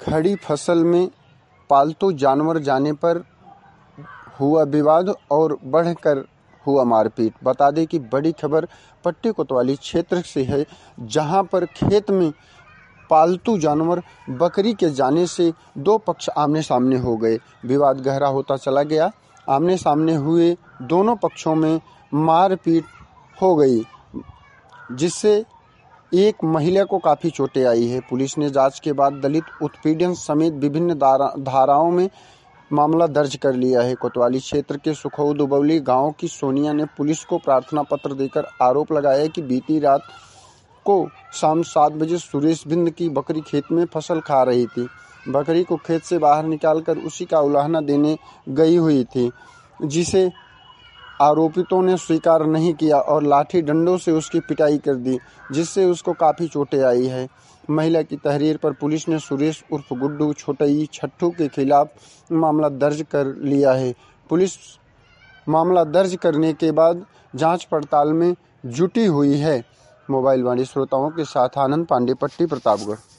खड़ी फसल में पालतू जानवर जाने पर हुआ विवाद और बढ़कर हुआ मारपीट। बता दें कि बड़ी खबर पट्टी कोतवाली क्षेत्र से है, जहां पर खेत में पालतू जानवर बकरी के जाने से दो पक्ष आमने सामने हो गए। विवाद गहरा होता चला गया। आमने सामने हुए दोनों पक्षों में मारपीट हो गई, जिससे एक महिला को काफ़ी चोटें आई है। पुलिस ने जांच के बाद दलित उत्पीड़न समेत विभिन्न धाराओं में मामला दर्ज कर लिया है। कोतवाली क्षेत्र के सुखऊ दुबौली गांव की सोनिया ने पुलिस को प्रार्थना पत्र देकर आरोप लगाया कि बीती रात को शाम 7 बजे सुरेश बिंद की बकरी खेत में फसल खा रही थी। बकरी को खेत से बाहर निकालकर उसी का उलाहना देने गई हुई थी, जिसे आरोपितों ने स्वीकार नहीं किया और लाठी डंडों से उसकी पिटाई कर दी, जिससे उसको काफ़ी चोटें आई है। महिला की तहरीर पर पुलिस ने सुरेश उर्फ गुड्डू छोटई छट्टू के खिलाफ मामला दर्ज कर लिया है। पुलिस मामला दर्ज करने के बाद जांच पड़ताल में जुटी हुई है। मोबाइल वाणी श्रोताओं के साथ आनंद पांडे, पट्टी, प्रतापगढ़।